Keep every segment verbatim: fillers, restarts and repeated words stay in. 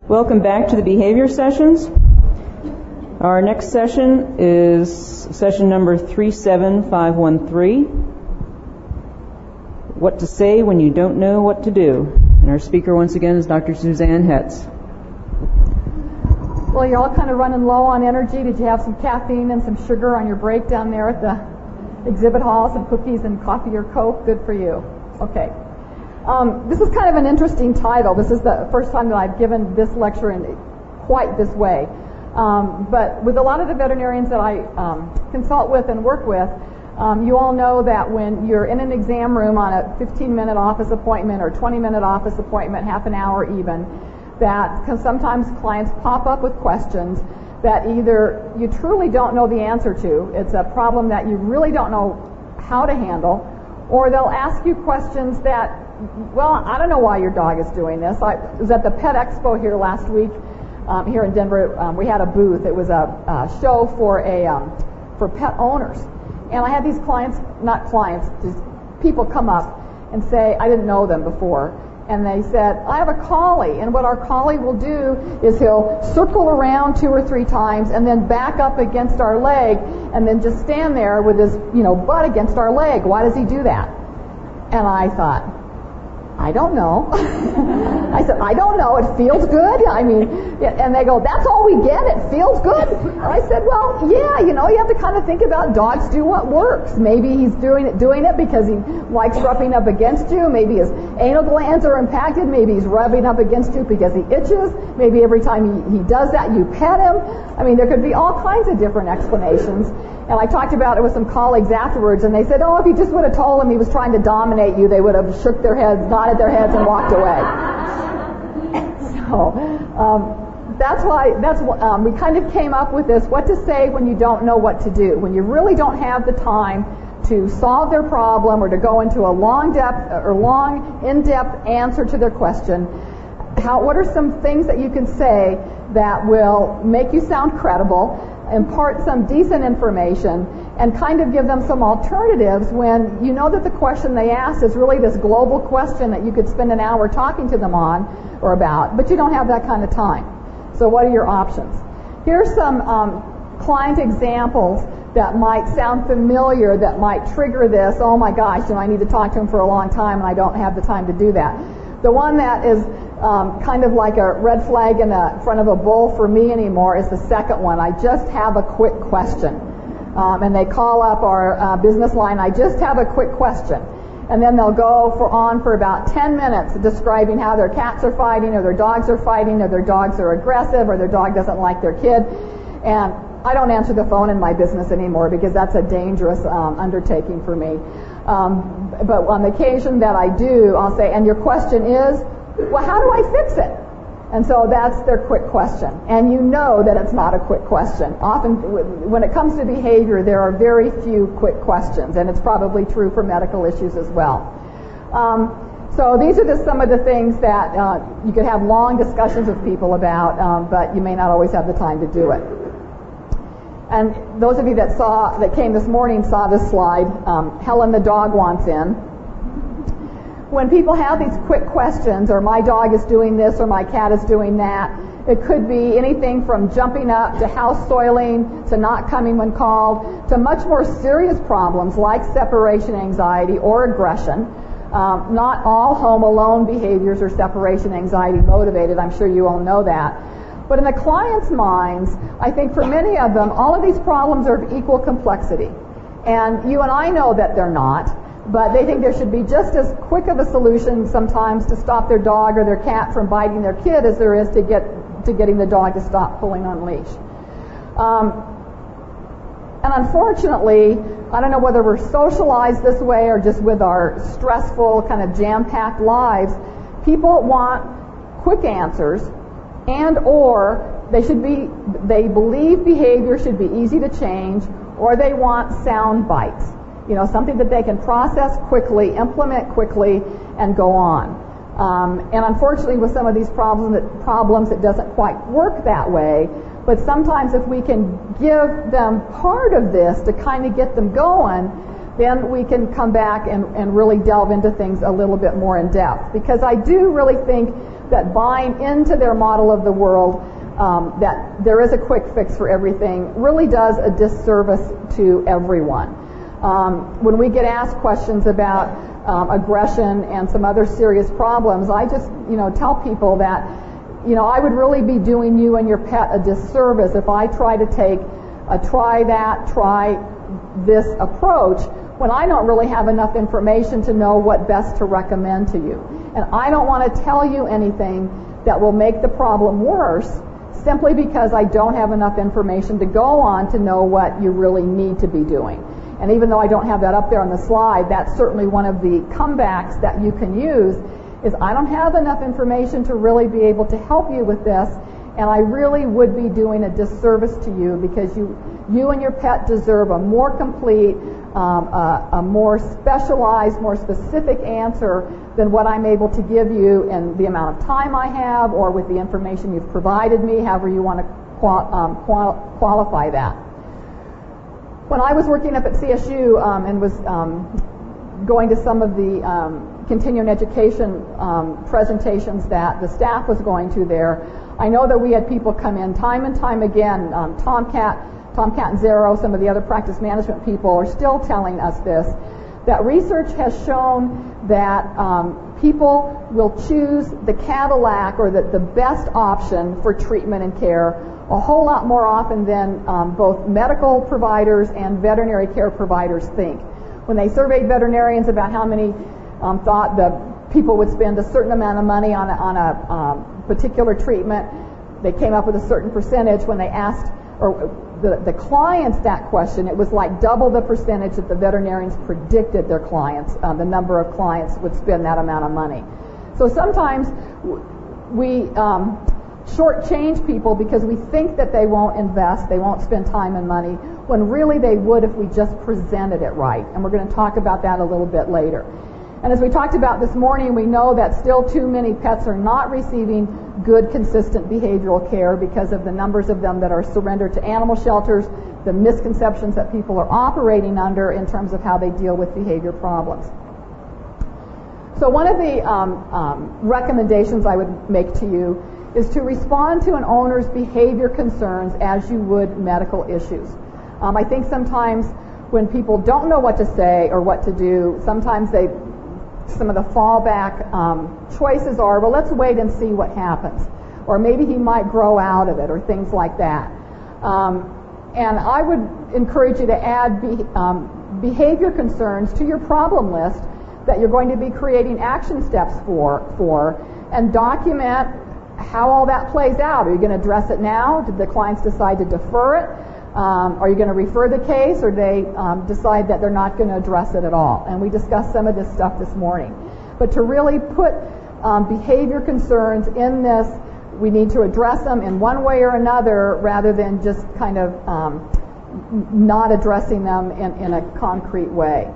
Welcome back to the behavior sessions. Our next session is session number three seven five one three. What to say when you don't know what to do. And our speaker once again is Doctor Suzanne Hetz. Well, you're all kind of running low on energy. Did you have some caffeine and some sugar on your break down there at the exhibit hall? Some cookies and coffee or Coke? Good for you. Okay. Um, this is kind of an interesting title. This is the first time that I've given this lecture in quite this way. Um, but with a lot of the veterinarians that I um, consult with and work with, um, you all know that when you're in an exam room on a fifteen-minute office appointment or twenty-minute office appointment, half an hour even, that cause sometimes clients pop up with questions that either you truly don't know the answer to, it's a problem that you really don't know how to handle, or they'll ask you questions that, well, I don't know why your dog is doing this. I was at the Pet Expo here last week, um, here in Denver. Um, we had a booth. It was a, a show for a um, for pet owners, and I had these clients, not clients, just people come up and say, I didn't know them before, and they said, I have a collie, and what our collie will do is he'll circle around two or three times and then back up against our leg, and then just stand there with his, you know, butt against our leg. Why does he do that? And I thought, I don't know. I said, I don't know. It feels good. I mean, and they go, that's all we get? It feels good? And I said, well, yeah, you know, you have to kind of think about dogs do what works. Maybe he's doing it, doing it because he likes rubbing up against you. Maybe his anal glands are impacted. Maybe he's rubbing up against you because he itches. Maybe every time he, he does that, you pet him. I mean, there could be all kinds of different explanations. And I talked about it with some colleagues afterwards, and they said, oh, if you just would have told them he was trying to dominate you, they would have shook their heads, nodded their heads, and walked away. So um, that's why that's um, we kind of came up with this, what to say when you don't know what to do, when you really don't have the time to solve their problem or to go into a long depth or long in-depth answer to their question. How, what are some things that you can say that will make you sound credible, impart some decent information, and kind of give them some alternatives when you know that the question they asked is really this global question that you could spend an hour talking to them on or about, but you don't have that kind of time. So what are your options? Here's some um, client examples that might sound familiar, that might trigger this, oh my gosh, you know, I need to talk to him for a long time and I don't have the time to do that. The one that is Um, kind of like a red flag in the front of a bull for me anymore is the second one. I just have a quick question. Um, and they call up our uh, business line, I just have a quick question. And then they'll go for on for about ten minutes describing how their cats are fighting, or their dogs are fighting, or their dogs are aggressive, or their dog doesn't like their kid. And I don't answer the phone in my business anymore because that's a dangerous um, undertaking for me. Um, but on the occasion that I do, I'll say, and your question is, well, how do I fix it? And so that's their quick question. And you know that it's not a quick question. Often, when it comes to behavior, there are very few quick questions, and it's probably true for medical issues as well. Um, so these are just some of the things that uh, you could have long discussions with people about, um, but you may not always have the time to do it. And those of you that saw, that came this morning saw this slide, um, Helen the dog wants in. When people have these quick questions, or my dog is doing this, or my cat is doing that, it could be anything from jumping up to house soiling to not coming when called to much more serious problems like separation anxiety or aggression. Um, not all home alone behaviors are separation anxiety motivated. I'm sure you all know that. But in the client's minds, I think for many of them, all of these problems are of equal complexity. And you and I know that they're not. But they think there should be just as quick of a solution sometimes to stop their dog or their cat from biting their kid as there is to get to getting the dog to stop pulling on leash. Um, and unfortunately, I don't know whether we're socialized this way or just with our stressful, kind of jam-packed lives, people want quick answers, and or they should be they believe behavior should be easy to change, or they want sound bites. You know, something that they can process quickly, implement quickly, and go on. Um, and unfortunately, with some of these problems, it, problems, it doesn't quite work that way. But sometimes if we can give them part of this to kind of get them going, then we can come back and, and really delve into things a little bit more in depth. Because I do really think that buying into their model of the world, um, that there is a quick fix for everything, really does a disservice to everyone. Um, when we get asked questions about um, aggression and some other serious problems, I just, you know, tell people that, you know, I would really be doing you and your pet a disservice if I try to take a try that, try this approach when I don't really have enough information to know what best to recommend to you. And I don't want to tell you anything that will make the problem worse simply because I don't have enough information to go on to know what you really need to be doing. And even though I don't have that up there on the slide, that's certainly one of the comebacks that you can use, is I don't have enough information to really be able to help you with this, and I really would be doing a disservice to you because you you and your pet deserve a more complete, um, a, a more specialized, more specific answer than what I'm able to give you in the amount of time I have or with the information you've provided me, however you want to qual- um, qual- qualify that. When I was working up at C S U um, and was um, going to some of the um, continuing education um, presentations that the staff was going to there, I know that we had people come in time and time again. Um, Tomcat, Tomcat and Zero, some of the other practice management people are still telling us this, that research has shown that um, people will choose the Cadillac or the, the best option for treatment and care a whole lot more often than um, both medical providers and veterinary care providers think. When they surveyed veterinarians about how many um, thought the people would spend a certain amount of money on a, on a um, particular treatment, they came up with a certain percentage. When they asked or the, the clients that question, it was like double the percentage that the veterinarians predicted their clients, uh, the number of clients would spend that amount of money. So sometimes we um, shortchange people because we think that they won't invest, they won't spend time and money, when really they would if we just presented it right. And we're going to talk about that a little bit later. And as we talked about this morning, we know that still too many pets are not receiving good, consistent behavioral care because of the numbers of them that are surrendered to animal shelters, the misconceptions that people are operating under in terms of how they deal with behavior problems. So one of the um, um, recommendations I would make to you is to respond to an owner's behavior concerns as you would medical issues. Um, I think sometimes when people don't know what to say or what to do, sometimes they some of the fallback um, choices are, well, let's wait and see what happens. Or maybe he might grow out of it, or things like that. Um, and I would encourage you to add be, um, behavior concerns to your problem list that you're going to be creating action steps for, for and document how all that plays out. Are you going to address it now? Did the clients decide to defer it? Um, are you going to refer the case, or they um, decide that they're not going to address it at all? And we discussed some of this stuff this morning. But to really put um, behavior concerns in this, we need to address them in one way or another rather than just kind of um, not addressing them in, in a concrete way.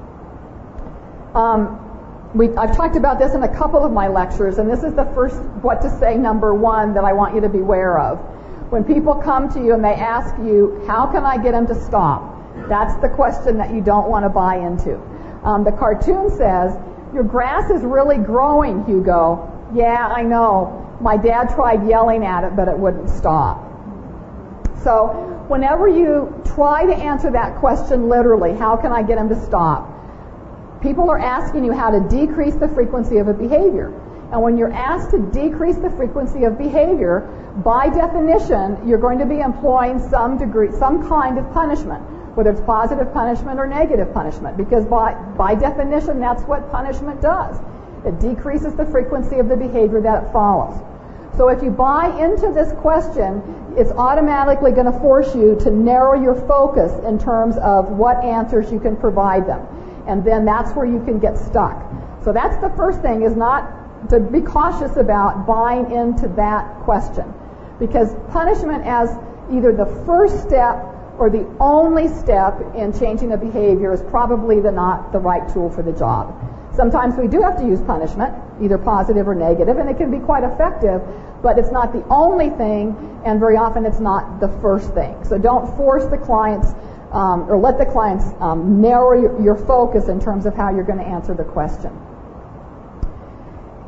Um, we, I've talked about this in a couple of my lectures, and this is the first what to say number one that I want you to be aware of. When people come to you and they ask you, how can I get them to stop? That's the question that you don't want to buy into. Um, the cartoon says, your grass is really growing, Hugo. Yeah, I know. My dad tried yelling at it, but it wouldn't stop. So whenever you try to answer that question literally, how can I get them to stop? People are asking you how to decrease the frequency of a behavior. And when you're asked to decrease the frequency of behavior, by definition, you're going to be employing some degree, some kind of punishment, whether it's positive punishment or negative punishment, because by, by definition, that's what punishment does. It decreases the frequency of the behavior that it follows. So if you buy into this question, it's automatically going to force you to narrow your focus in terms of what answers you can provide them. And then that's where you can get stuck. So that's the first thing, is not to be cautious about buying into that question. Because punishment as either the first step or the only step in changing a behavior is probably the not the right tool for the job. Sometimes we do have to use punishment, either positive or negative, and it can be quite effective, but it's not the only thing, and very often it's not the first thing. So don't force the clients um, or let the clients um, narrow your, your focus in terms of how you're going to answer the question. If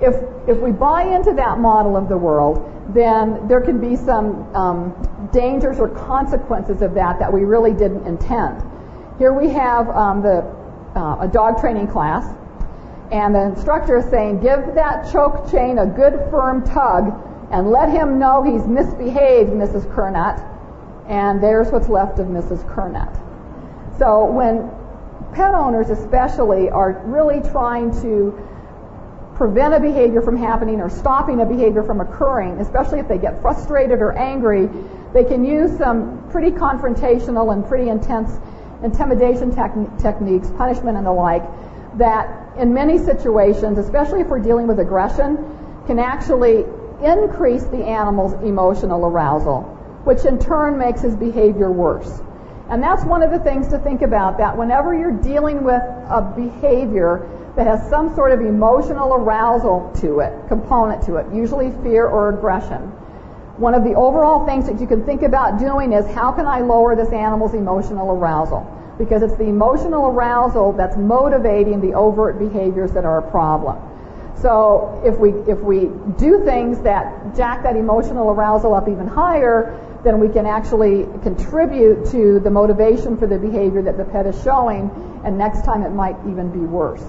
if we buy into that model of the world, then there can be some um, dangers or consequences of that that we really didn't intend. Here we have um, the uh, a dog training class, and the instructor is saying, give that choke chain a good firm tug and let him know he's misbehaved, Missus Kernot. And there's what's left of Missus Kernot. So when pet owners especially are really trying to prevent a behavior from happening or stopping a behavior from occurring, especially if they get frustrated or angry, they can use some pretty confrontational and pretty intense intimidation techn- techniques, punishment and the like, that in many situations, especially if we're dealing with aggression, can actually increase the animal's emotional arousal, which in turn makes his behavior worse. And that's one of the things to think about, that whenever you're dealing with a behavior that has some sort of emotional arousal to it, component to it, usually fear or aggression, one of the overall things that you can think about doing is, how can I lower this animal's emotional arousal? Because it's the emotional arousal that's motivating the overt behaviors that are a problem. So if we if we do things that jack that emotional arousal up even higher, then we can actually contribute to the motivation for the behavior that the pet is showing, and next time it might even be worse.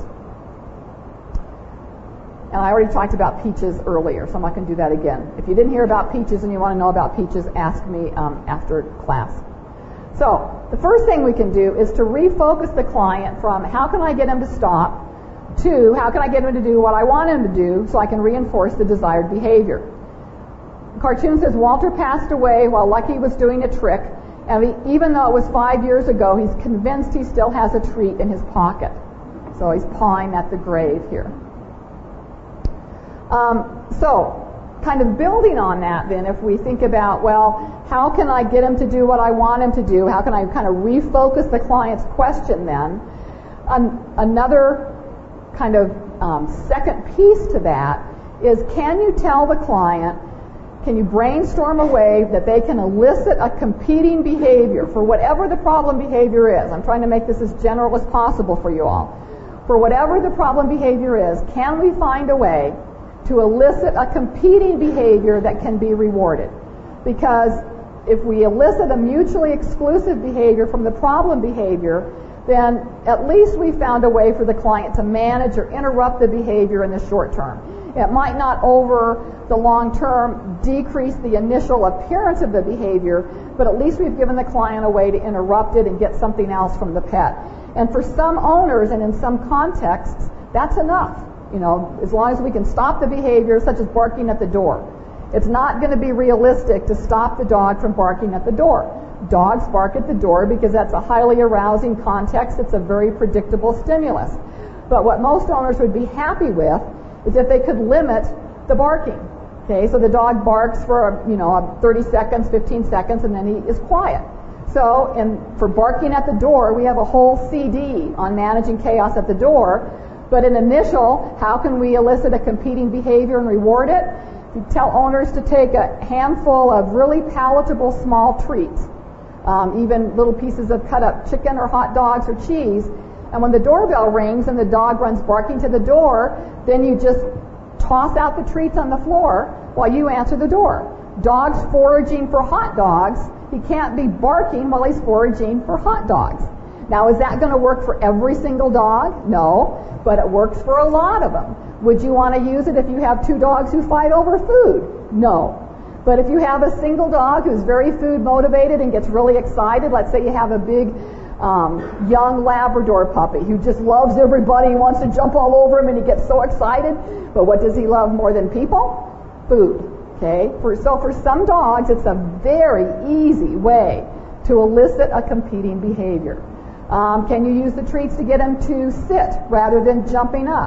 And I already talked about Peaches earlier, so I'm not going to do that again. If you didn't hear about Peaches and you want to know about Peaches, ask me um, after class. So the first thing we can do is to refocus the client from how can I get him to stop to how can I get him to do what I want him to do so I can reinforce the desired behavior. The cartoon says Walter passed away while Lucky was doing a trick, and he, even though it was five years ago, he's convinced he still has a treat in his pocket. So he's pawing at the grave here. Um, so, kind of building on that then, if we think about, well, how can I get him to do what I want him to do? How can I kind of refocus the client's question then? An- another kind of um, second piece to that is, can you tell the client, can you brainstorm a way that they can elicit a competing behavior for whatever the problem behavior is? I'm trying to make this as general as possible for you all. For whatever the problem behavior is, can we find a way to elicit a competing behavior that can be rewarded? Because if we elicit a mutually exclusive behavior from the problem behavior, then at least we found a way for the client to manage or interrupt the behavior in the short term. It might not over the long term decrease the initial appearance of the behavior, but at least we've given the client a way to interrupt it and get something else from the pet. And for some owners and in some contexts, that's enough. You know, as long as we can stop the behavior, such as barking at the door. It's not going to be realistic to stop the dog from barking at the door. Dogs bark at the door because that's a highly arousing context. It's a very predictable stimulus. But what most owners would be happy with is if they could limit the barking. Okay, so the dog barks for, you know, thirty seconds, fifteen seconds, and then he is quiet. So, and for barking at the door, we have a whole C D on managing chaos at the door. But in initial, how can we elicit a competing behavior and reward it? You tell owners to take a handful of really palatable small treats, um, even little pieces of cut up chicken or hot dogs or cheese. And when the doorbell rings and the dog runs barking to the door, then you just toss out the treats on the floor while you answer the door. Dog's foraging for hot dogs. He can't be barking while he's foraging for hot dogs. Now, is that going to work for every single dog? No, but it works for a lot of them. Would you want to use it if you have two dogs who fight over food? No. But if you have a single dog who's very food motivated and gets really excited, let's say you have a big um, young Labrador puppy who just loves everybody, he wants to jump all over him and he gets so excited, but what does he love more than people? Food. Okay? For, so for some dogs, it's a very easy way to elicit a competing behavior. Um, can you use the treats to get him to sit rather than jumping up?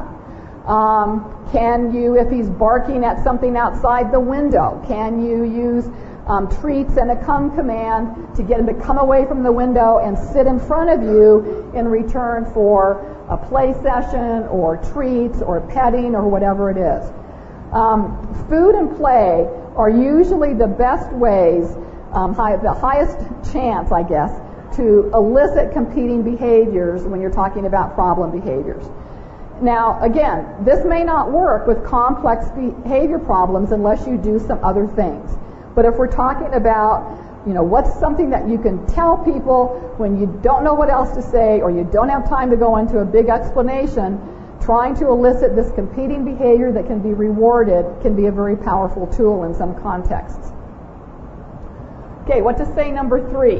Um, can you, if he's barking at something outside the window, can you use um, treats and a come command to get him to come away from the window and sit in front of you in return for a play session or treats or petting or whatever it is? Um, food and play are usually the best ways, um, high, the highest chance, I guess, to elicit competing behaviors when you're talking about problem behaviors. Now, again, this may not work with complex behavior problems unless you do some other things. But if we're talking about, you know, what's something that you can tell people when you don't know what else to say or you don't have time to go into a big explanation, trying to elicit this competing behavior that can be rewarded can be a very powerful tool in some contexts. Okay, what to say number three?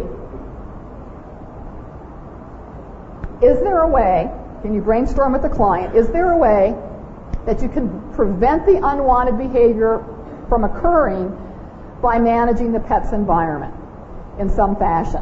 Is there a way, can you brainstorm with the client, is there a way that you can prevent the unwanted behavior from occurring by managing the pet's environment in some fashion?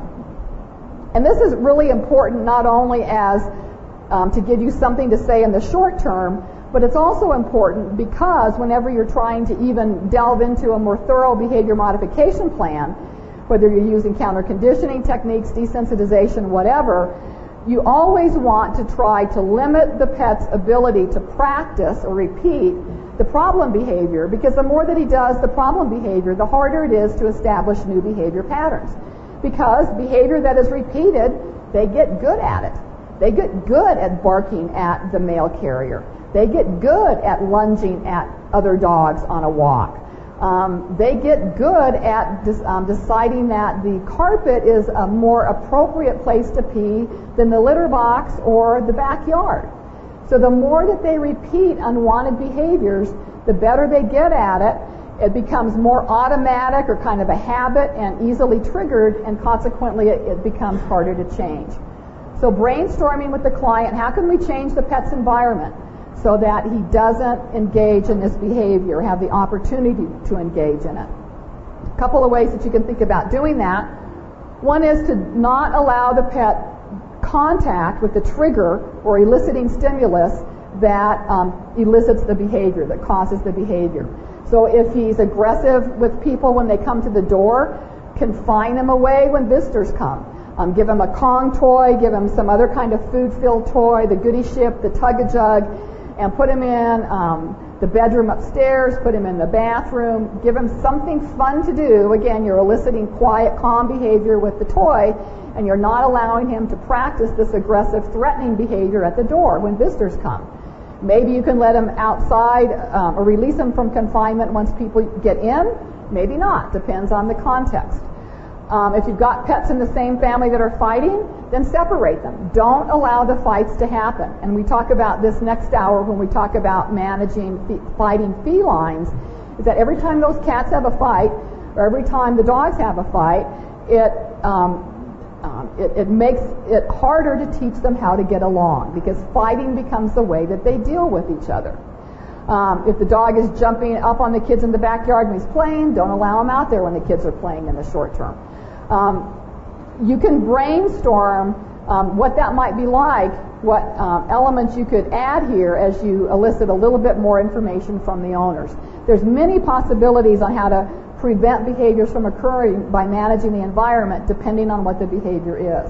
And this is really important not only as um, to give you something to say in the short term, but it's also important because whenever you're trying to even delve into a more thorough behavior modification plan, whether you're using counter-conditioning techniques, desensitization, whatever, you always want to try to limit the pet's ability to practice or repeat the problem behavior, because the more that he does the problem behavior, the harder it is to establish new behavior patterns. Because behavior that is repeated, they get good at it. They get good at barking at the mail carrier. They get good at lunging at other dogs on a walk. Um, they get good at des- um, deciding that the carpet is a more appropriate place to pee than the litter box or the backyard. So the more that they repeat unwanted behaviors, the better they get at it. It becomes more automatic or kind of a habit and easily triggered, and consequently it, it becomes harder to change. So brainstorming with the client, how can we change the pet's environment so that he doesn't engage in this behavior, have the opportunity to engage in it? A couple of ways that you can think about doing that. One is to not allow the pet contact with the trigger or eliciting stimulus that um, elicits the behavior, that causes the behavior. So if he's aggressive with people when they come to the door, confine him away when visitors come. Um, give him a Kong toy, give him some other kind of food-filled toy, the goody ship, the tug-a-jug, and put him in um, the bedroom upstairs, put him in the bathroom, give him something fun to do. Again, you're eliciting quiet, calm behavior with the toy, and you're not allowing him to practice this aggressive, threatening behavior at the door when visitors come. Maybe you can let him outside um, or release him from confinement once people get in. Maybe not. Depends on the context. Um, if you've got pets in the same family that are fighting, then separate them. Don't allow the fights to happen. And we talk about this next hour when we talk about managing fe- fighting felines, is that every time those cats have a fight, or every time the dogs have a fight, it um, um, it, it makes it harder to teach them how to get along, because fighting becomes the way that they deal with each other. Um, if the dog is jumping up on the kids in the backyard when he's playing, don't allow him out there when the kids are playing in the short term. Um, you can brainstorm um, what that might be like, what um, elements you could add here as you elicit a little bit more information from the owners. There's many possibilities on how to prevent behaviors from occurring by managing the environment, depending on what the behavior is.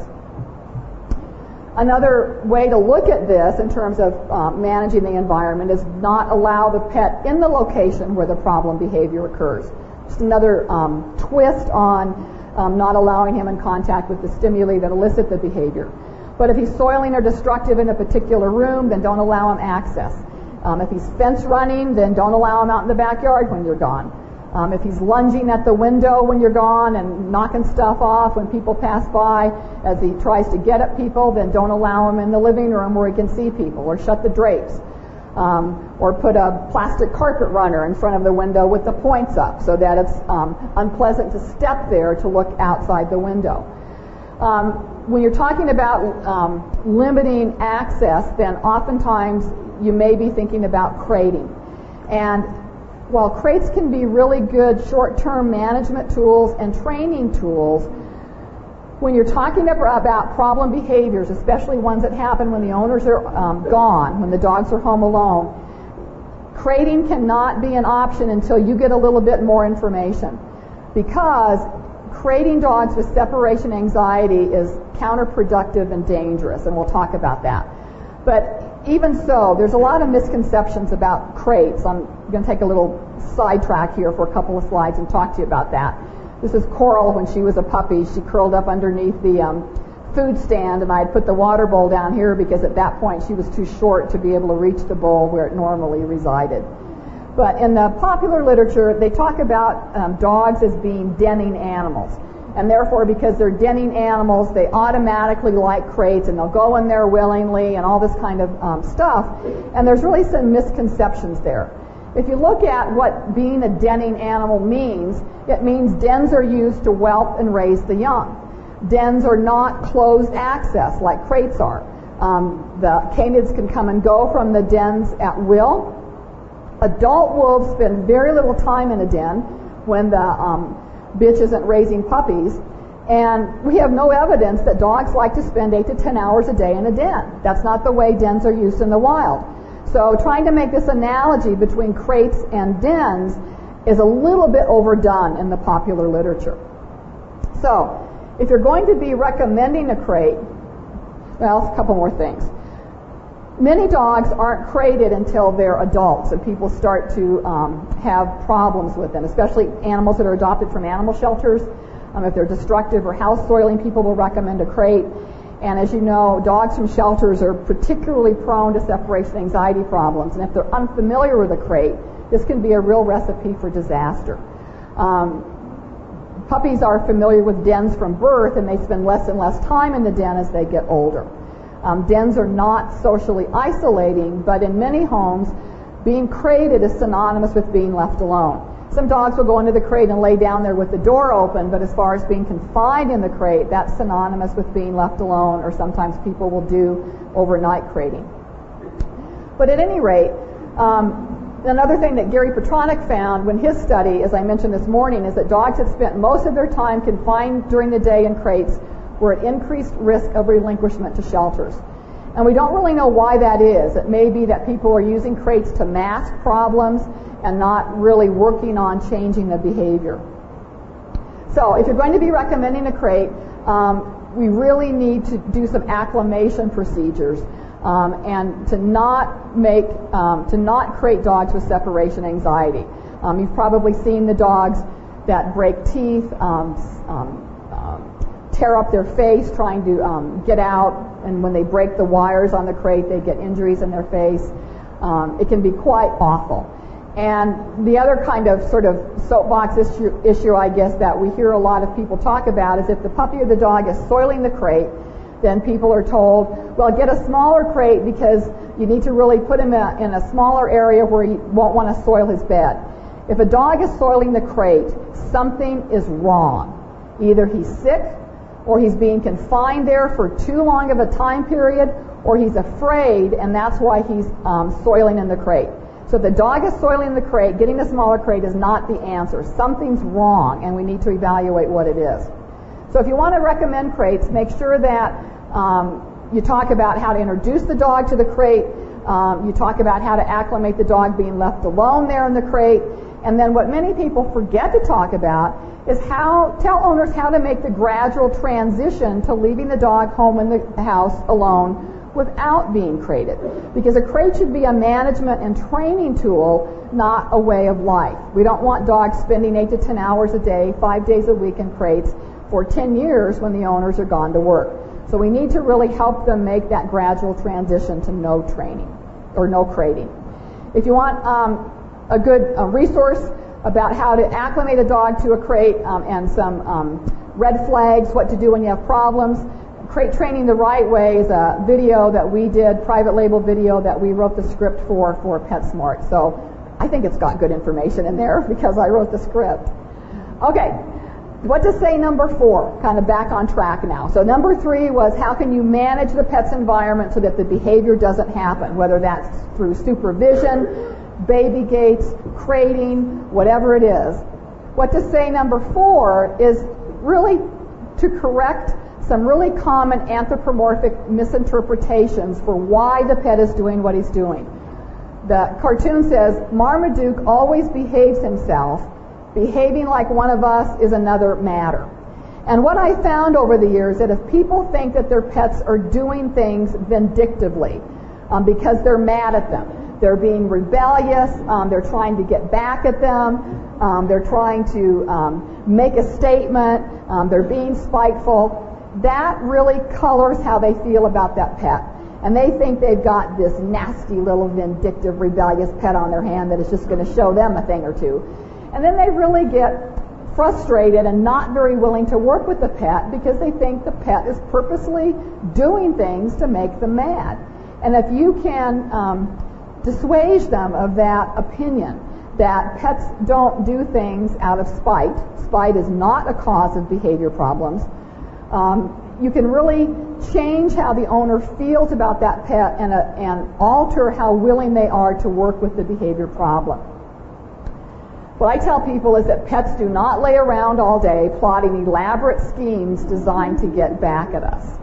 Another way to look at this in terms of um, managing the environment is not allow the pet in the location where the problem behavior occurs. Just another um, twist on um, not allowing him in contact with the stimuli that elicit the behavior. But if he's soiling or destructive in a particular room, then don't allow him access. Um, if he's fence running, then don't allow him out in the backyard when you're gone. Um, if he's lunging at the window when you're gone and knocking stuff off when people pass by as he tries to get at people, then don't allow him in the living room where he can see people, or shut the drapes, um, or put a plastic carpet runner in front of the window with the points up so that it's um, unpleasant to step there to look outside the window. Um, when you're talking about um, limiting access, then oftentimes you may be thinking about crating. And while crates can be really good short-term management tools and training tools, when you're talking about problem behaviors, especially ones that happen when the owners are um, gone, when the dogs are home alone, crating cannot be an option until you get a little bit more information, because crating dogs with separation anxiety is counterproductive and dangerous, and we'll talk about that. But even so, there's a lot of misconceptions about crates. I'm going to take a little sidetrack here for a couple of slides and talk to you about that. This is Coral when she was a puppy. She curled up underneath the um, food stand, and I'd put the water bowl down here because at that point she was too short to be able to reach the bowl where it normally resided. But in the popular literature, they talk about um, dogs as being denning animals. And therefore, because they're denning animals, they automatically like crates, and they'll go in there willingly and all this kind of um, stuff. And there's really some misconceptions there. If you look at what being a denning animal means, it means dens are used to whelp and raise the young. Dens are not closed access like crates are. Um, the canids can come and go from the dens at will. Adult wolves spend very little time in a den when the um, bitch isn't raising puppies. And we have no evidence that dogs like to spend eight to ten hours a day in a den. That's not the way dens are used in the wild. So trying to make this analogy between crates and dens is a little bit overdone in the popular literature. So if you're going to be recommending a crate, well, a couple more things. Many dogs aren't crated until they're adults and people start to um, have problems with them, especially animals that are adopted from animal shelters. Um, if they're destructive or house soiling, people will recommend a crate. And as you know, dogs from shelters are particularly prone to separation anxiety problems. And if they're unfamiliar with a crate, this can be a real recipe for disaster. Um, puppies are familiar with dens from birth, and they spend less and less time in the den as they get older. Um, dens are not socially isolating, but in many homes, being crated is synonymous with being left alone. Some dogs will go into the crate and lay down there with the door open, but as far as being confined in the crate, that's synonymous with being left alone, or sometimes people will do overnight crating. But at any rate, um, another thing that Gary Petronic found when his study, as I mentioned this morning, is that dogs that spent most of their time confined during the day in crates were at increased risk of relinquishment to shelters. And we don't really know why that is. It may be that people are using crates to mask problems and not really working on changing the behavior. So if you're going to be recommending a crate, um, we really need to do some acclimation procedures um, and to not make, um, to not crate dogs with separation anxiety. Um, you've probably seen the dogs that break teeth, um, um, tear up their face trying to um, get out, and when they break the wires on the crate, they get injuries in their face. Um, it can be quite awful. And the other kind of sort of soapbox issue, issue, I guess, that we hear a lot of people talk about is if the puppy or the dog is soiling the crate, then people are told, well, get a smaller crate because you need to really put him in a, in a smaller area where he won't want to soil his bed. If a dog is soiling the crate, something is wrong. Either he's sick, or he's being confined there for too long of a time period, or he's afraid, and that's why he's um, soiling in the crate. So if the dog is soiling in the crate, getting a smaller crate is not the answer. Something's wrong, and we need to evaluate what it is. So if you want to recommend crates, make sure that um, you talk about how to introduce the dog to the crate, um, you talk about how to acclimate the dog being left alone there in the crate, and then what many people forget to talk about is how, tell owners how to make the gradual transition to leaving the dog home in the house alone without being crated. Because a crate should be a management and training tool, not a way of life. We don't want dogs spending eight to ten hours a day, five days a week in crates for ten years when the owners are gone to work. So we need to really help them make that gradual transition to no training or no crating. If you want um, a good uh, resource about how to acclimate a dog to a crate um, and some um, red flags, what to do when you have problems. Crate Training the Right Way is a video that we did, private label video that we wrote the script for for PetSmart. So I think it's got good information in there because I wrote the script. Okay, what to say number four, kind of back on track now. So number three was how can you manage the pet's environment so that the behavior doesn't happen, whether that's through supervision, baby gates, crating, whatever it is. What to say number four is really to correct some really common anthropomorphic misinterpretations for why the pet is doing what he's doing. The cartoon says, Marmaduke always behaves himself. Behaving like one of us is another matter. And what I found over the years that if people think that their pets are doing things vindictively um, because they're mad at them, they're being rebellious, um, they're trying to get back at them, um, they're trying to um, make a statement, um, they're being spiteful. that really colors how they feel about that pet. And they think they've got this nasty little vindictive, rebellious pet on their hand that is just going to show them a thing or two. And then they really get frustrated and not very willing to work with the pet because they think the pet is purposely doing things to make them mad. And if you can um, dissuade them of that opinion, that pets don't do things out of spite, spite is not a cause of behavior problems, um, you can really change how the owner feels about that pet and, uh, and alter how willing they are to work with the behavior problem. What I tell people is that pets do not lay around all day plotting elaborate schemes designed to get back at us.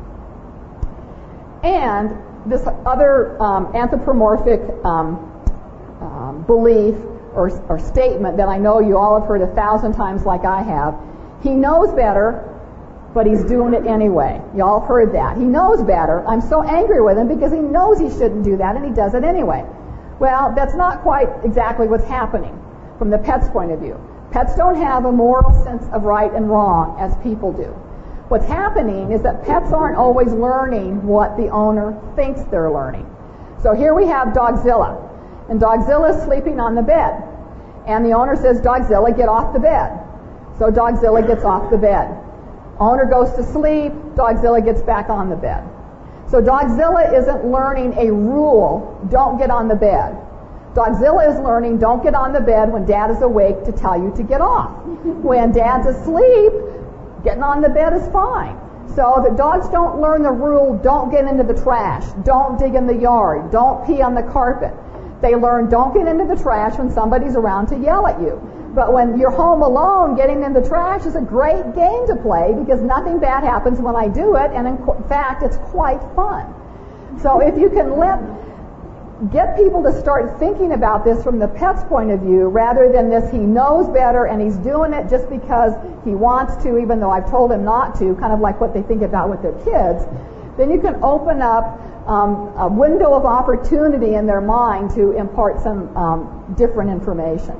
And this other um, anthropomorphic um, um, belief or, or statement that I know you all have heard a thousand times like I have, he knows better, but he's doing it anyway. You all have heard that. He knows better. I'm so angry with him because he knows he shouldn't do that and he does it anyway. Well, that's not quite exactly what's happening from the pet's point of view. Pets don't have a moral sense of right and wrong as people do. What's happening is that pets aren't always learning what the owner thinks they're learning. So here we have Dogzilla, and Dogzilla's sleeping on the bed. And the owner says, Dogzilla, get off the bed. So Dogzilla gets off the bed. Owner goes to sleep, Dogzilla gets back on the bed. So Dogzilla isn't learning a rule, don't get on the bed. Dogzilla is learning, don't get on the bed when Dad is awake to tell you to get off. When Dad's asleep, getting on the bed is fine. So the dogs don't learn the rule, don't get into the trash, don't dig in the yard, don't pee on the carpet. They learn, don't get into the trash when somebody's around to yell at you. But when you're home alone, getting in the trash is a great game to play because nothing bad happens when I do it, and in fact, it's quite fun. So if you can let get people to start thinking about this from the pet's point of view rather than this he knows better and he's doing it just because he wants to, even though I've told him not to, kind of like what they think about with their kids, then you can open up um, a window of opportunity in their mind to impart some um, different information.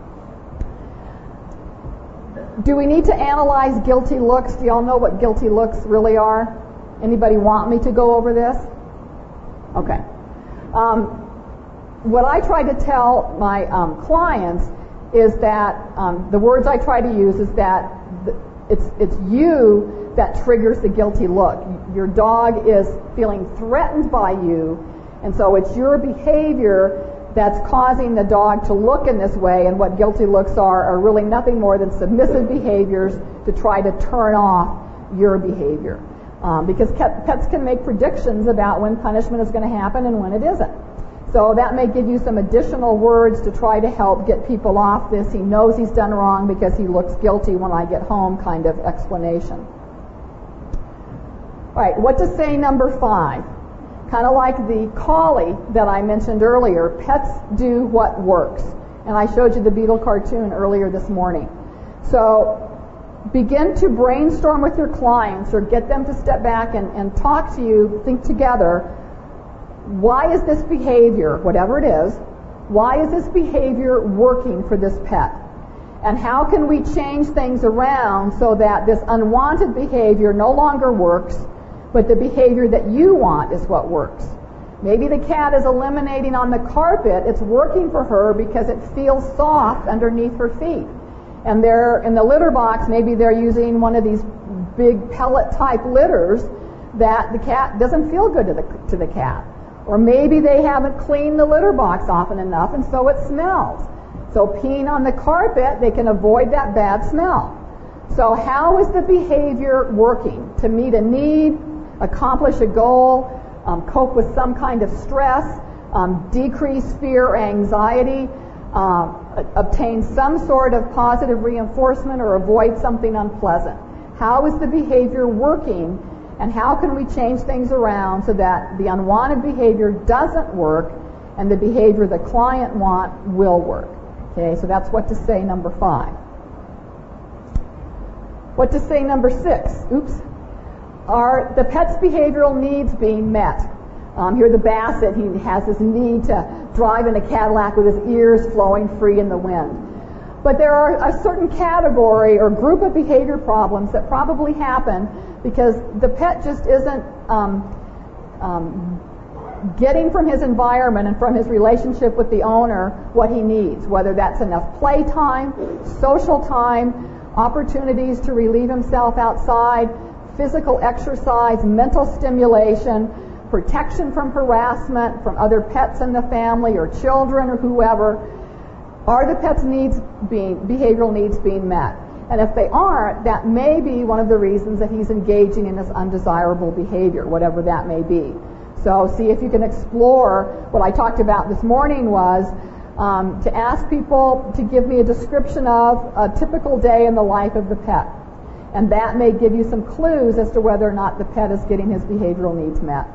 Do we need to analyze guilty looks? Do you all know what guilty looks really are? Anybody want me to go over this? Okay. Um, what I try to tell my um, clients is that um, the words I try to use is that the, it's it's you that triggers the guilty look. Your dog is feeling threatened by you, and so it's your behavior that's causing the dog to look in this way, and what guilty looks are are really nothing more than submissive behaviors to try to turn off your behavior. Um, because pets can make predictions about when punishment is going to happen and when it isn't. So that may give you some additional words to try to help get people off this he knows he's done wrong because he looks guilty when I get home kind of explanation. All right, what to say number five? Kind of like the collie that I mentioned earlier, pets do what works. And I showed you the Beetle cartoon earlier this morning. So begin to brainstorm with your clients or get them to step back and, and talk to you, think together, why is this behavior, whatever it is, why is this behavior working for this pet? And how can we change things around so that this unwanted behavior no longer works, but the behavior that you want is what works? Maybe the cat is eliminating on the carpet, it's working for her because it feels soft underneath her feet. And they're in the litter box, maybe they're using one of these big pellet type litters that the cat doesn't feel good to the to the cat. Or maybe they haven't cleaned the litter box often enough and so it smells. So peeing on the carpet, they can avoid that bad smell. So how is the behavior working to meet a need, accomplish a goal, um, cope with some kind of stress, um, decrease fear or anxiety, Um, obtain some sort of positive reinforcement or avoid something unpleasant? How is the behavior working, and how can we change things around so that the unwanted behavior doesn't work and the behavior the client want will work? Okay, so that's what to say number five. What to say number six? Oops. Are the pet's behavioral needs being met? Um, here the Basset, he has this need to drive in a Cadillac with his ears flowing free in the wind. But there are a certain category or group of behavior problems that probably happen because the pet just isn't um, um, getting from his environment and from his relationship with the owner what he needs, whether that's enough play time, social time, opportunities to relieve himself outside, physical exercise, mental stimulation, protection from harassment from other pets in the family or children or whoever. Are the pet's needs being, behavioral needs being met? And if they aren't, that may be one of the reasons that he's engaging in this undesirable behavior, whatever that may be. So see if you can explore what I talked about this morning was um, to ask people to give me a description of a typical day in the life of the pet. And that may give you some clues as to whether or not the pet is getting his behavioral needs met.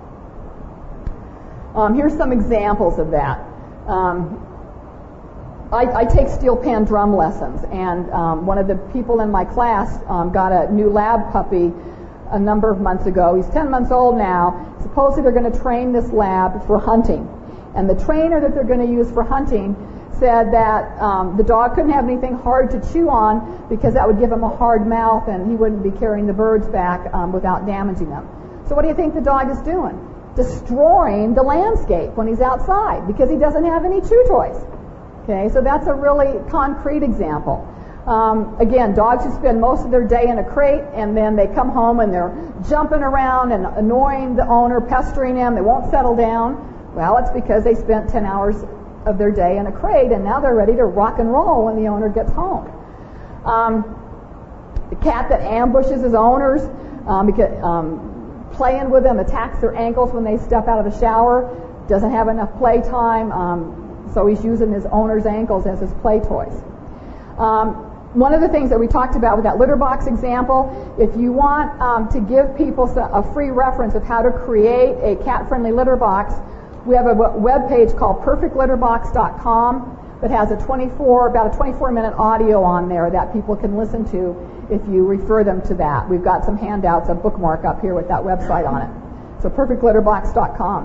Um, here's some examples of that. Um, I, I take steel pan drum lessons, and um, one of the people in my class um, got a new lab puppy a number of months ago. He's ten months old now. Supposedly they're going to train this lab for hunting. And the trainer that they're going to use for hunting said that um, the dog couldn't have anything hard to chew on because that would give him a hard mouth and he wouldn't be carrying the birds back um, without damaging them. So what do you think the dog is doing? Destroying the landscape when he's outside because he doesn't have any chew toys. Okay, so that's a really concrete example. Um, again, dogs who spend most of their day in a crate and then they come home and they're jumping around and annoying the owner, pestering him, they won't settle down. Well, it's because they spent ten hours of their day in a crate and now they're ready to rock and roll when the owner gets home. Um, the cat that ambushes his owners, um, because, um, playing with them, attacks their ankles when they step out of the shower, doesn't have enough play time, um, so he's using his owner's ankles as his play toys. Um, one of the things that we talked about with that litter box example, if you want um, to give people a free reference of how to create a cat-friendly litter box, we have a web page called perfect litter box dot com that has a twenty-four, about a twenty-four minute audio on there that people can listen to if you refer them to that. We've got some handouts, a bookmark up here with that website on it. So perfect litter box dot com.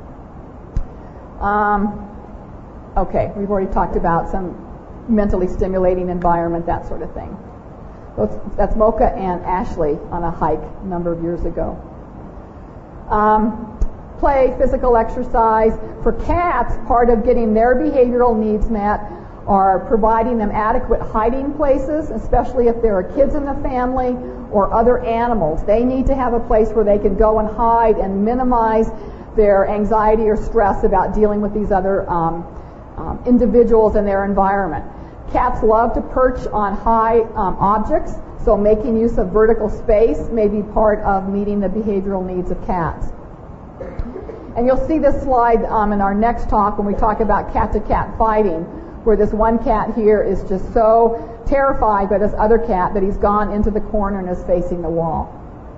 Um, okay, we've already talked about some mentally stimulating environment, that sort of thing. That's Mocha and Ashley on a hike a number of years ago. Um, play, physical exercise. For cats, part of getting their behavioral needs met are providing them adequate hiding places, especially if there are kids in the family or other animals. They need to have a place where they can go and hide and minimize their anxiety or stress about dealing with these other um, um, individuals in their environment. Cats love to perch on high um, objects, so making use of vertical space may be part of meeting the behavioral needs of cats. And you'll see this slide um, in our next talk when we talk about cat-to-cat fighting, where this one cat here is just so terrified by this other cat that he's gone into the corner and is facing the wall.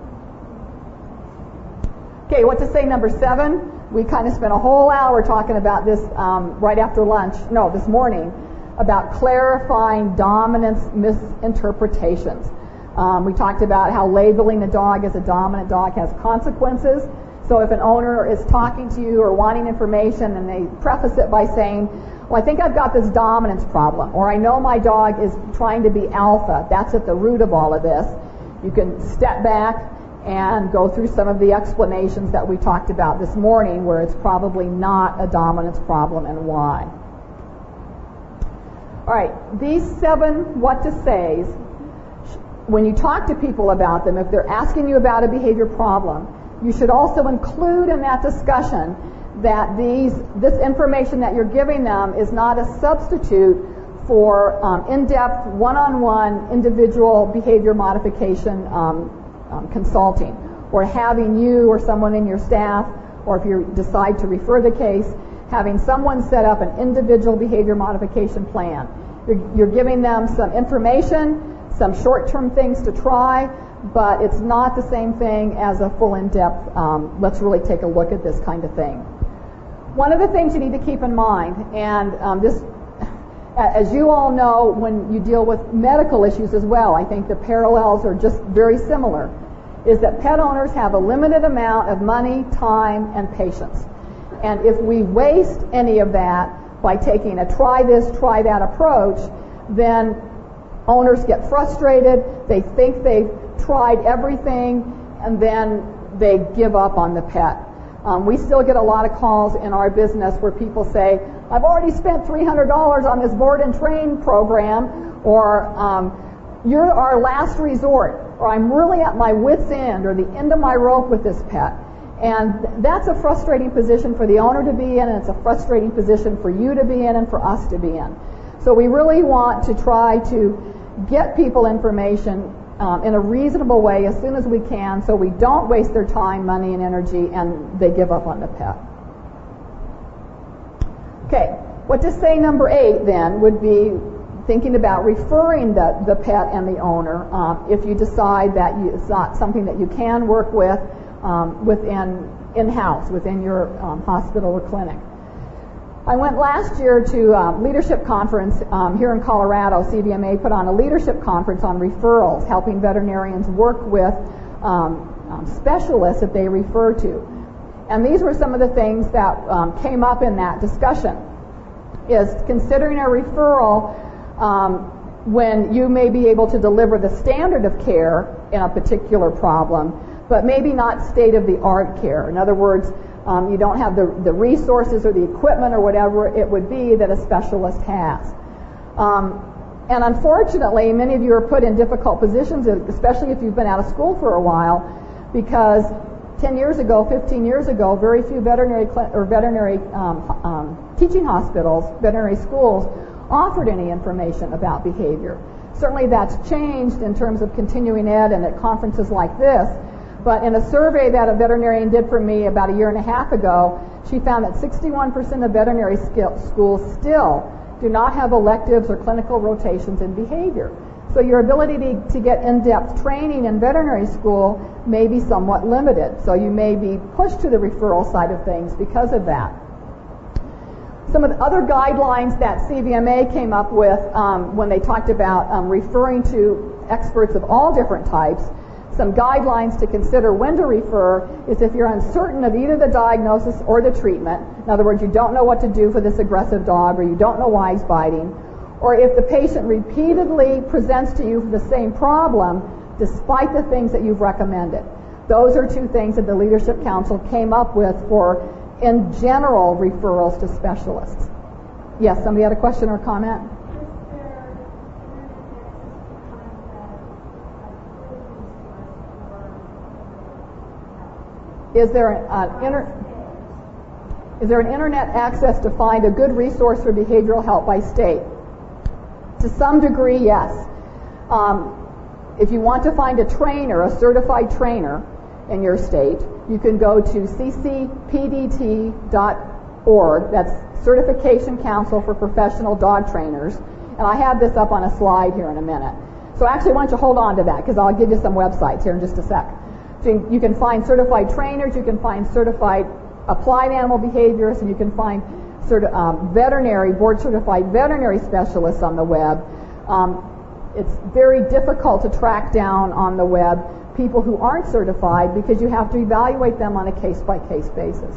Okay, what to say number seven? We kind of spent a whole hour talking about this um, right after lunch, no, this morning, about clarifying dominance misinterpretations. Um, we talked about how labeling a dog as a dominant dog has consequences. So if an owner is talking to you or wanting information and they preface it by saying, well, I think I've got this dominance problem, or I know my dog is trying to be alpha, that's at the root of all of this, you can step back and go through some of the explanations that we talked about this morning where it's probably not a dominance problem and why. All right, these seven what to says, when you talk to people about them, if they're asking you about a behavior problem, you should also include in that discussion that these this information that you're giving them is not a substitute for um, in-depth, one-on-one individual behavior modification um, um, consulting, or having you or someone in your staff, or if you decide to refer the case, having someone set up an individual behavior modification plan. You're, you're giving them some information, some short-term things to try, but it's not the same thing as a full in-depth, um, let's really take a look at this kind of thing. One of the things you need to keep in mind, and um, this, as you all know, when you deal with medical issues as well, I think the parallels are just very similar, is that pet owners have a limited amount of money, time, and patience. And if we waste any of that by taking a try this, try that approach, then owners get frustrated. They think they've tried everything, and then they give up on the pet. Um, we still get a lot of calls in our business where people say, I've already spent three hundred dollars on this board and train program, or um, you're our last resort, or I'm really at my wit's end, or the end of my rope with this pet. And that's a frustrating position for the owner to be in, and it's a frustrating position for you to be in and for us to be in. So we really want to try to get people information um, in a reasonable way as soon as we can, so we don't waste their time, money, and energy, and they give up on the pet. Okay, what to say number eight then would be thinking about referring the, the pet and the owner um, if you decide that you, it's not something that you can work with um, within in-house, within your um, hospital or clinic. I went last year to a leadership conference um, here in Colorado. C V M A put on a leadership conference on referrals, helping veterinarians work with um, um, specialists that they refer to. And these were some of the things that um, came up in that discussion, is considering a referral um, when you may be able to deliver the standard of care in a particular problem, but maybe not state-of-the-art care. In other words, Um, you don't have the, the resources or the equipment or whatever it would be that a specialist has. Um, and unfortunately, many of you are put in difficult positions, especially if you've been out of school for a while, because ten years ago, fifteen years ago, very few veterinary cl- or veterinary um, um, teaching hospitals, veterinary schools, offered any information about behavior. Certainly that's changed in terms of continuing ed and at conferences like this. But in a survey that a veterinarian did for me about a year and a half ago, she found that sixty-one percent of veterinary schools still do not have electives or clinical rotations in behavior. So your ability to, to get in-depth training in veterinary school may be somewhat limited. So you may be pushed to the referral side of things because of that. Some of the other guidelines that C V M A came up with um, when they talked about um, referring to experts of all different types, some guidelines to consider when to refer is if you're uncertain of either the diagnosis or the treatment. In other words, you don't know what to do for this aggressive dog, or you don't know why he's biting, or if the patient repeatedly presents to you for the same problem despite the things that you've recommended. Those are two things that the Leadership Council came up with for, in general, referrals to specialists. Yes, somebody had a question or comment? Is there an inter, is there an internet access to find a good resource for behavioral help by state? To some degree, yes. Um, if you want to find a trainer, a certified trainer in your state, you can go to c c p d t dot org. That's Certification Council for Professional Dog Trainers. And I have this up on a slide here in a minute. So actually, why don't you hold on to that, because I'll give you some websites here in just a sec. So you can find certified trainers, you can find certified applied animal behaviorists, and you can find certi- um, veterinary, board certified veterinary specialists on the web. Um, it's very difficult to track down on the web people who aren't certified because you have to evaluate them on a case-by-case basis.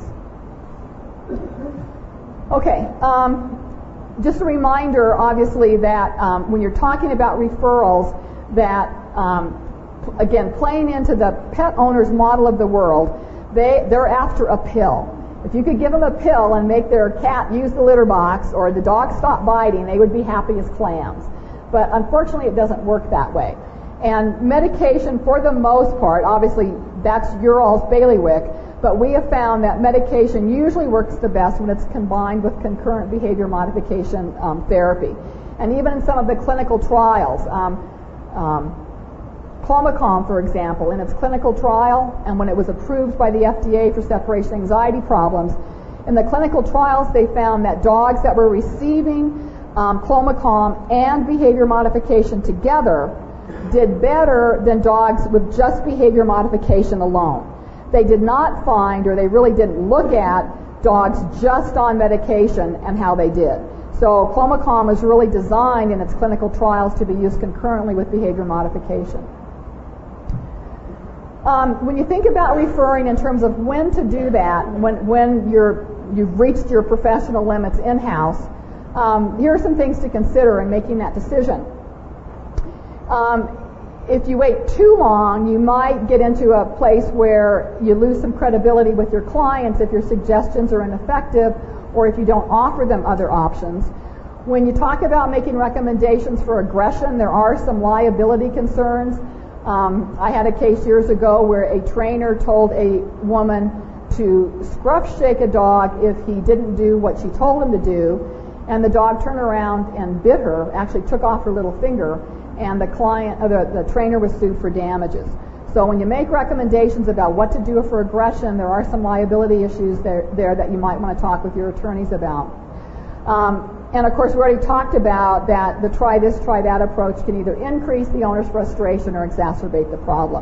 Okay, um, just a reminder, obviously, that um, when you're talking about referrals, that um, again, playing into the pet owner's model of the world, they, they're after a pill. If you could give them a pill and make their cat use the litter box or the dog stop biting, they would be happy as clams. But unfortunately, it doesn't work that way. And medication, for the most part, obviously that's your all's bailiwick, but we have found that medication usually works the best when it's combined with concurrent behavior modification um, therapy. And even in some of the clinical trials, um, um, Clomicalm, for example, in its clinical trial, and when it was approved by the F D A for separation anxiety problems, in the clinical trials they found that dogs that were receiving um, Clomicalm and behavior modification together did better than dogs with just behavior modification alone. They did not find, or they really didn't look at, dogs just on medication and how they did. So Clomicalm is really designed in its clinical trials to be used concurrently with behavior modification. Um, when you think about referring in terms of when to do that, when, when you're, you've reached your professional limits in-house, Um, here are some things to consider in making that decision. Um, if you wait too long, you might get into a place where you lose some credibility with your clients if your suggestions are ineffective or if you don't offer them other options. When you talk about making recommendations for aggression, there are some liability concerns. Um, I had a case years ago where a trainer told a woman to scruff shake a dog if he didn't do what she told him to do, and the dog turned around and bit her, actually took off her little finger, and the client, uh, the, the trainer was sued for damages. So when you make recommendations about what to do for aggression, there are some liability issues there, there that you might want to talk with your attorneys about. Um, and of course, we already talked about that the try this, try that approach can either increase the owner's frustration or exacerbate the problem.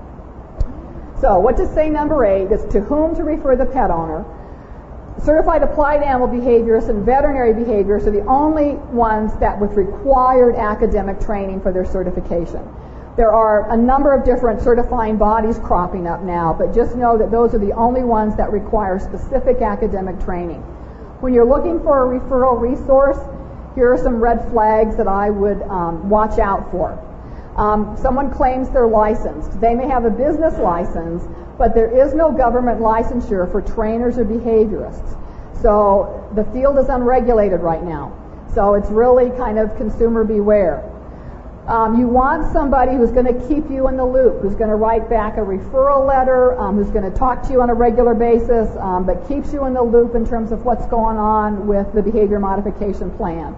So what to say number eight is to whom to refer the pet owner. Certified applied animal behaviorists and veterinary behaviorists are the only ones that with required academic training for their certification. There are a number of different certifying bodies cropping up now, but just know that those are the only ones that require specific academic training. When you're looking for a referral resource, here are some red flags that I would um, watch out for. Um, someone claims they're licensed. They may have a business license, but there is no government licensure for trainers or behaviorists. So the field is unregulated right now. So it's really kind of consumer beware. Um, you want somebody who's going to keep you in the loop, who's going to write back a referral letter, um, who's going to talk to you on a regular basis, um, but keeps you in the loop in terms of what's going on with the behavior modification plan.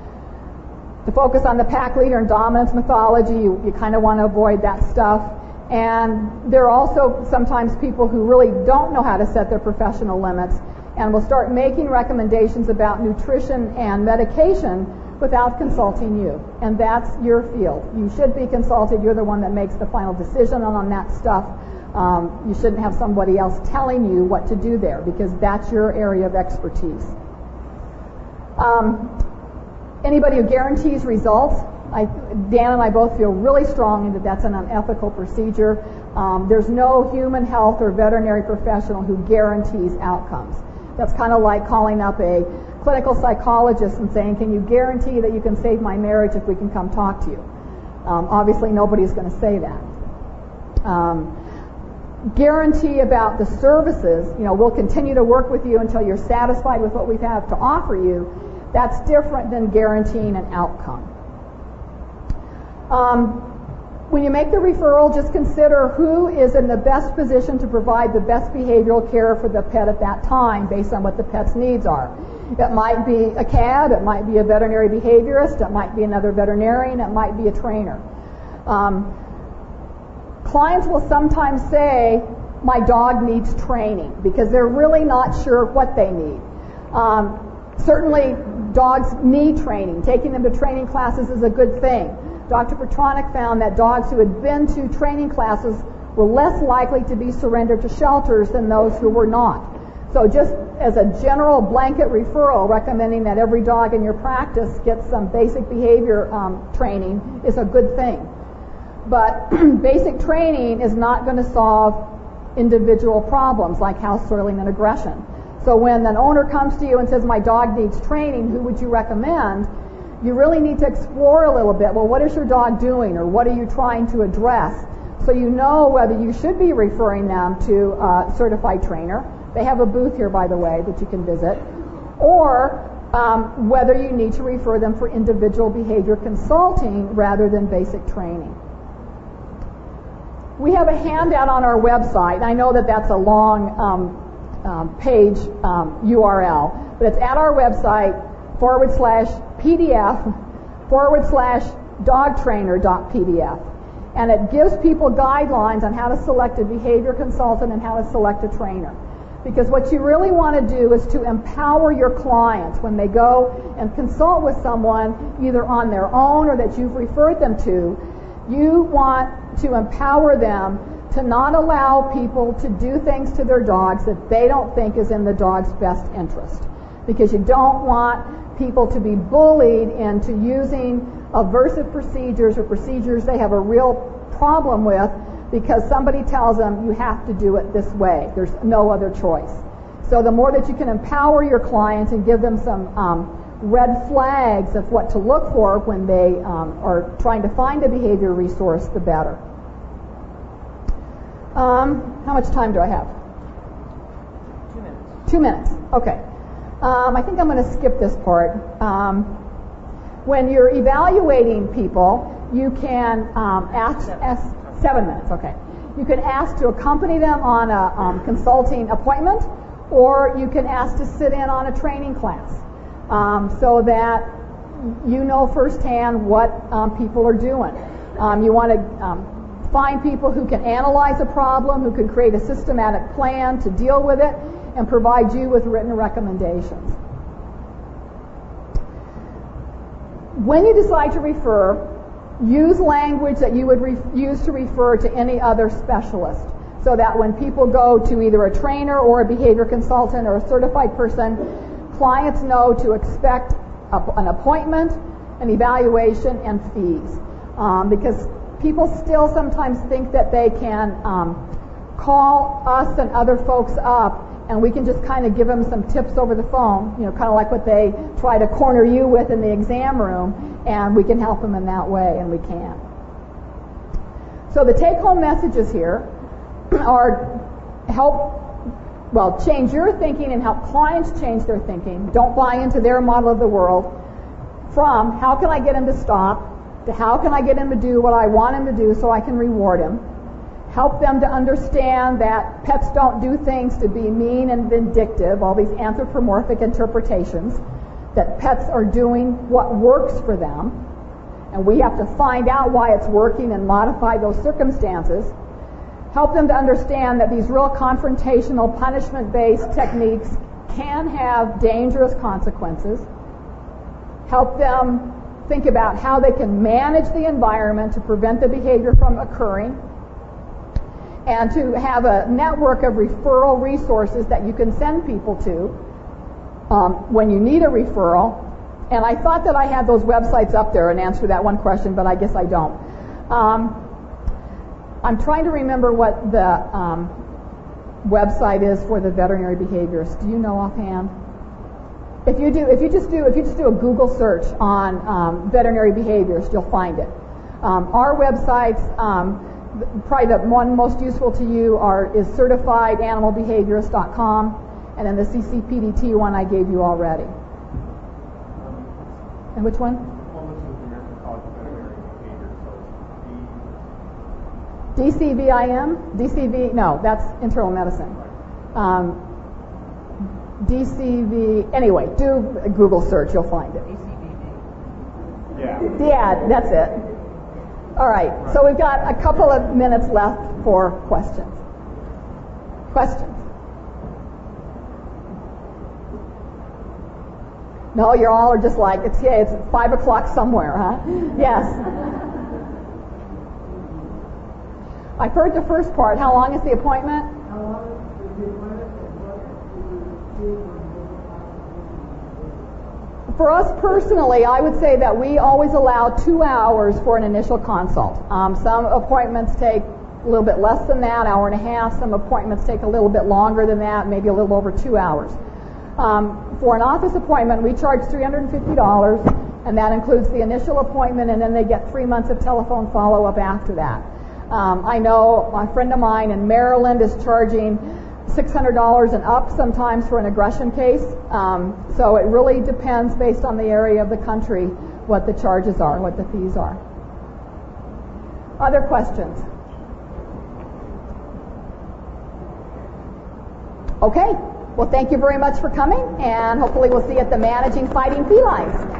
To focus on the pack leader and dominance mythology, you, you kind of want to avoid that stuff. And there are also sometimes people who really don't know how to set their professional limits and will start making recommendations about nutrition and medication without consulting you. And that's your field. You should be consulted. You're the one that makes the final decision on, on that stuff. Um, you shouldn't have somebody else telling you what to do there because that's your area of expertise. Um, anybody who guarantees results, I, Dan and I both feel really strongly that that's an unethical procedure. Um, there's no human health or veterinary professional who guarantees outcomes. That's kind of like calling up a clinical psychologist and saying, can you guarantee that you can save my marriage if we can come talk to you? Um, obviously, nobody's going to say that. Um, guarantee about the services, you know, we'll continue to work with you until you're satisfied with what we have to offer you. That's different than guaranteeing an outcome. Um, when you make the referral, just consider who is in the best position to provide the best behavioral care for the pet at that time based on what the pet's needs are. It might be a C A D, it might be a veterinary behaviorist, it might be another veterinarian, it might be a trainer. Um, clients will sometimes say, my dog needs training, because they're really not sure what they need. Um, certainly, dogs need training. Taking them to training classes is a good thing. Doctor Petronic found that dogs who had been to training classes were less likely to be surrendered to shelters than those who were not. So just as a general blanket referral recommending that every dog in your practice gets some basic behavior um, training is a good thing. But basic training is not going to solve individual problems like house soiling and aggression. So when an owner comes to you and says, my dog needs training, who would you recommend? You really need to explore a little bit. Well, what is your dog doing, or what are you trying to address? So you know whether you should be referring them to a certified trainer. They have a booth here, by the way, that you can visit. Or um, whether you need to refer them for individual behavior consulting rather than basic training. We have a handout on our website. I know that that's a long um, um, page um, U R L, but it's at our website, forward slash PDF, forward slash dogtrainer.pdf. And it gives people guidelines on how to select a behavior consultant and how to select a trainer. Because what you really want to do is to empower your clients when they go and consult with someone, either on their own or that you've referred them to. You want to empower them to not allow people to do things to their dogs that they don't think is in the dog's best interest. Because you don't want people to be bullied into using aversive procedures or procedures they have a real problem with because somebody tells them you have to do it this way. There's no other choice. So the more that you can empower your clients and give them some um, red flags of what to look for when they um, are trying to find a behavior resource, the better. Um, how much time do I have? Two minutes. Two minutes. Okay. Um, I think I'm going to skip this part. Um, when you're evaluating people, you can um, ask, ask seven minutes. Okay. You can ask to accompany them on a um, consulting appointment, or you can ask to sit in on a training class, um, so that you know firsthand what um, people are doing. Um, you want to um, find people who can analyze a problem, who can create a systematic plan to deal with it, and provide you with written recommendations. When you decide to refer, use language that you would re- use to refer to any other specialist, so that when people go to either a trainer or a behavior consultant or a certified person, clients know to expect a, an appointment, an evaluation, and fees. Um, because people still sometimes think that they can um, call us and other folks up and we can just kind of give them some tips over the phone, you know, kind of like what they try to corner you with in the exam room, and we can help them in that way, and we can. So the take-home messages here are help, well, change your thinking and help clients change their thinking. Don't buy into their model of the world. From how can I get him to stop to how can I get him to do what I want him to do so I can reward him. Help them to understand that pets don't do things to be mean and vindictive, all these anthropomorphic interpretations, that pets are doing what works for them, and we have to find out why it's working and modify those circumstances. Help them to understand that these real confrontational, punishment-based techniques can have dangerous consequences. Help them think about how they can manage the environment to prevent the behavior from occurring, and to have a network of referral resources that you can send people to um, when you need a referral. And I thought that I had those websites up there and answer that one question, but I guess I don't. Um, I'm trying to remember what the um, website is for the veterinary behaviorist. Do you know offhand? If you do, if you just do, if you just do a Google search on um, veterinary behaviorist, you'll find it. Um, our websites, um, probably the one most useful to you are is certified animal behaviorist dot com, and then the C C P D T one I gave you already. And which one? D C V I M? D C V, no, that's internal medicine. Um, D C V, anyway, do a Google search, you'll find it. Yeah. Yeah, that's it. All right, right, so we've got a couple of minutes left for questions. Questions? No, you all are just like, it's, yeah, it's five o'clock somewhere, huh? Yes. I've heard the first part. How long is the appointment? How long is the appointment and what do you do? For us personally, I would say that we always allow two hours for an initial consult. Um, some appointments take a little bit less than that, hour and a half. Some appointments take a little bit longer than that, maybe a little over two hours. Um, for an office appointment, we charge three hundred fifty dollars, and that includes the initial appointment, and then they get three months of telephone follow-up after that. Um, I know a friend of mine in Maryland is charging six hundred dollars and up sometimes for an aggression case. Um, so it really depends based on the area of the country what the charges are, what the fees are. Other questions? Okay. Well, thank you very much for coming, and hopefully we'll see you at the Managing Fighting Felines.